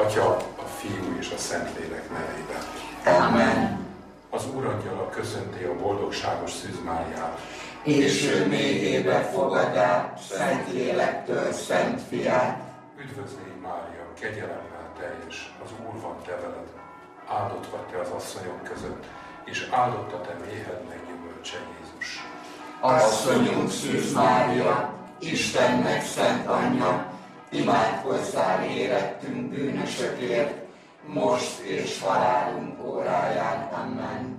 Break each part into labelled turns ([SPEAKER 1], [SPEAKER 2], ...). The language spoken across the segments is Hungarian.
[SPEAKER 1] Atya, a Fiú és a Szentlélek nevében.
[SPEAKER 2] Amen.
[SPEAKER 1] Az Úrangyala köszönti a boldogságos Szűz Máriát.
[SPEAKER 2] És ő méhébe fogadá Szentlélektől Szent Fiát.
[SPEAKER 1] Üdvözlégy Mária, kegyelemmel teljes, az Úr van te veled. Áldott vagy te az asszonyok között, és áldott a te méhednek gyümölcse Jézus.
[SPEAKER 2] Asszonyunk Szűz Mária, Istennek szent anyja, imádkozzál érettünk bűnösökért, most és halálunk óráján. Amen.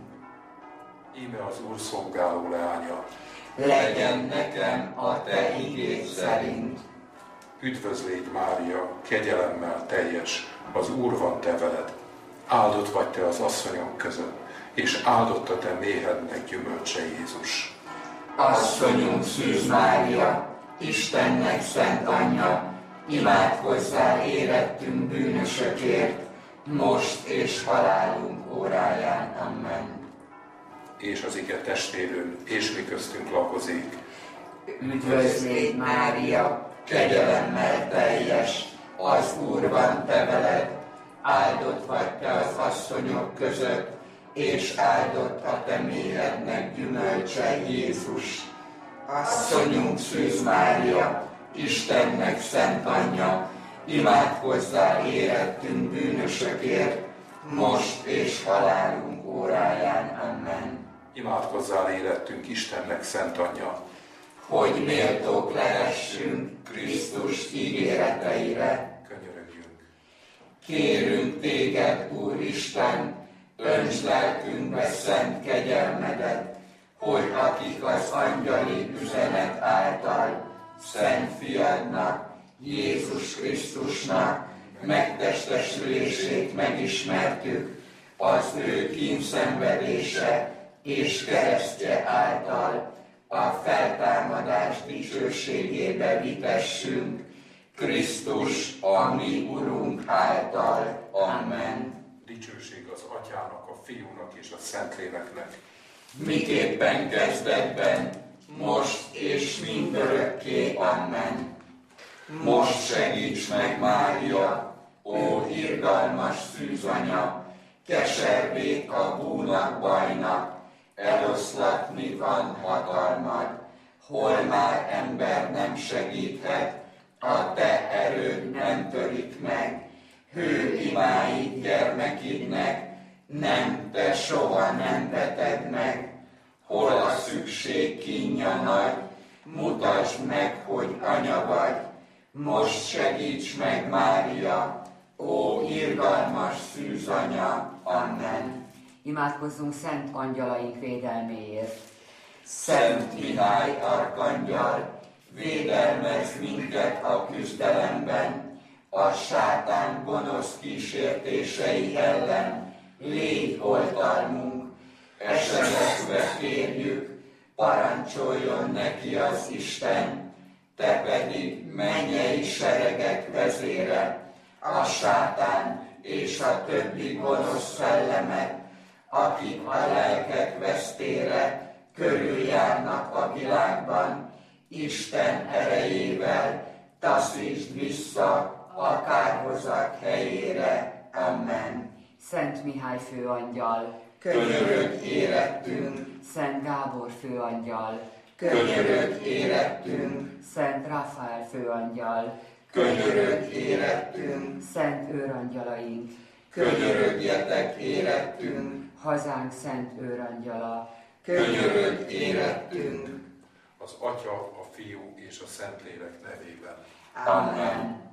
[SPEAKER 1] Íme az Úr szolgáló leánya.
[SPEAKER 2] Legyen nekem a te igéd szerint.
[SPEAKER 1] Üdvözlégy Mária, kegyelemmel teljes, az Úr van te veled. Áldott vagy te az asszonyok között, és áldott a te méhednek gyümölcse Jézus.
[SPEAKER 2] Asszonyunk Szűz Mária, Istennek szent anyja, imádkozzál érettünk bűnösökért, most és halálunk óráján. Amen.
[SPEAKER 1] És az ige testvérünk, és mi köztünk lakozik.
[SPEAKER 2] Üdvözlégy Mária, kegyelemmel teljes, az Úr van te veled, áldott vagy te az asszonyok között, és áldott a te méhednek gyümölcse Jézus. Asszonyunk Szűz Mária, Istennek szent anyja, imádkozzál érettünk bűnösökért, most és halálunk óráján. Amen.
[SPEAKER 1] Imádkozzál érettünk Istennek szent anyja,
[SPEAKER 2] hogy méltók lehessünk Krisztus ígéreteire.
[SPEAKER 1] könyörögjünk.
[SPEAKER 2] Kérünk téged, Úristen, öntsd lelkünkbe szent kegyelmedet, hogy akik az angyali üzenet által Szent Fiadnak, Jézus Krisztusnak megtestesülését megismertük, az ő kínszenvedése és keresztje által a feltámadás dicsőségébe vitessünk, Krisztus a mi Urunk által. Amen.
[SPEAKER 1] Dicsőség az Atyának, a Fiúnak és a Szentléleknek.
[SPEAKER 2] Miképpen kezdetben, most és mindörökké. Amen. Most segíts meg, Mária, ó irgalmas szűzanya, keservét a búnak bajnak, eloszlatni van hatalmad, hol már ember nem segíthet, a te erőd nem törik meg, hő imáid gyermekidnek, nem, te soha nem veted meg. Hol a szükség kínja nagy, mutasd meg, hogy anya vagy. Most segíts meg, Mária, ó irgalmas szűzanya. Amen.
[SPEAKER 3] Imádkozzunk szent angyalaink védelméért.
[SPEAKER 2] Szent Mihály arkangyal, védelmezz minket a küzdelemben, a sátán gonosz kísértései ellen, légy oltalmunk. Esetekbe kérjük, parancsoljon neki az Isten, te pedig mennyei seregek vezére, a sátán és a többi gonosz szellemek, akik a lelkek vesztére körüljárnak a világban, Isten erejével taszítsd vissza a kárhozat helyére. Amen.
[SPEAKER 3] Szent Mihály főangyal,
[SPEAKER 2] Könyörögj érettünk,
[SPEAKER 3] Szent Gábor főangyal,
[SPEAKER 2] könyörögj érettünk,
[SPEAKER 3] Szent Ráfael főangyal,
[SPEAKER 2] könyörögj érettünk,
[SPEAKER 3] Szent őrangyalaink,
[SPEAKER 2] könyörögjetek érettünk,
[SPEAKER 3] hazánk szent őrangyala,
[SPEAKER 2] könyörögj érettünk.
[SPEAKER 1] Az Atya, a Fiú és a Szentlélek nevében.
[SPEAKER 2] Amen.